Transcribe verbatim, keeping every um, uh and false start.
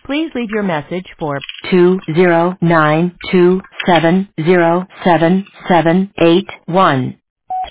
Please leave your message for two zero nine two seven zero seven seven eight one.